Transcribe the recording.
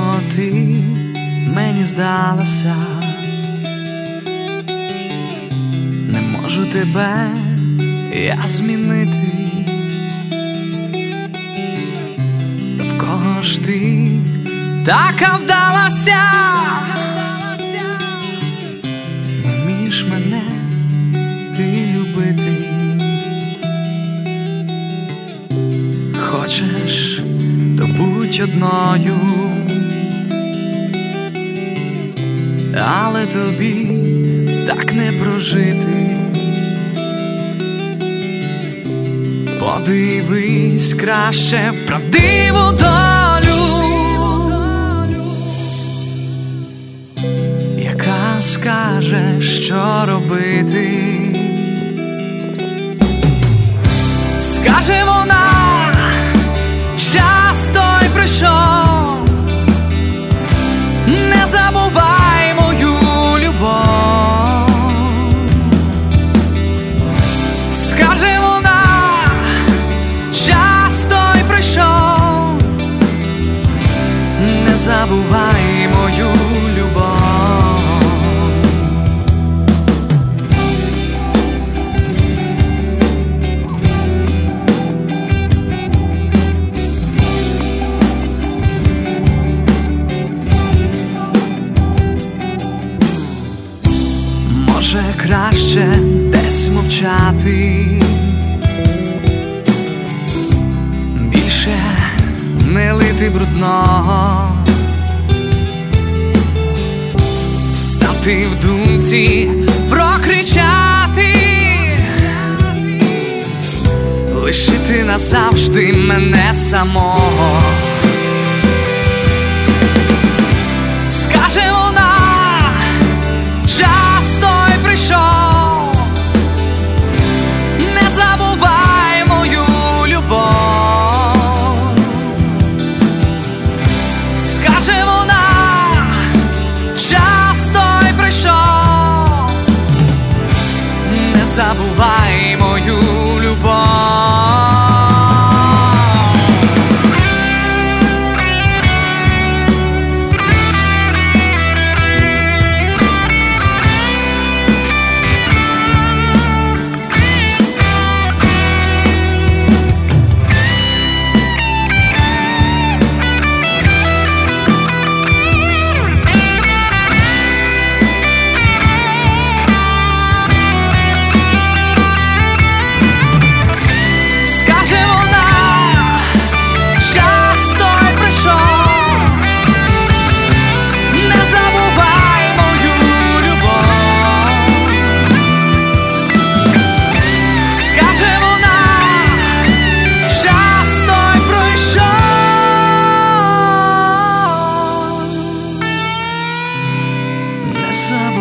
давно ти мені здалася, не можу тебе я змінити. Та в кого ж ти така вдалася? Не вмієш мене ти любити. Хочеш, то будь одною, але тобі так не прожити. Подивись краще в правдиву долю, яка скаже, що робити. Скаже вона, час той прийшов, не забувай мою любов. Скаже вона, час той прийшов, не забувай мою любов. Може краще десь мовчати, більше не лити брудного, стати в думці, прокричати, лишити назавжди мене самого. Скаже вона, час той прийшов, не забувай мою любов. Скаже вона, час той прийшов, не забувай мою любов. Забывай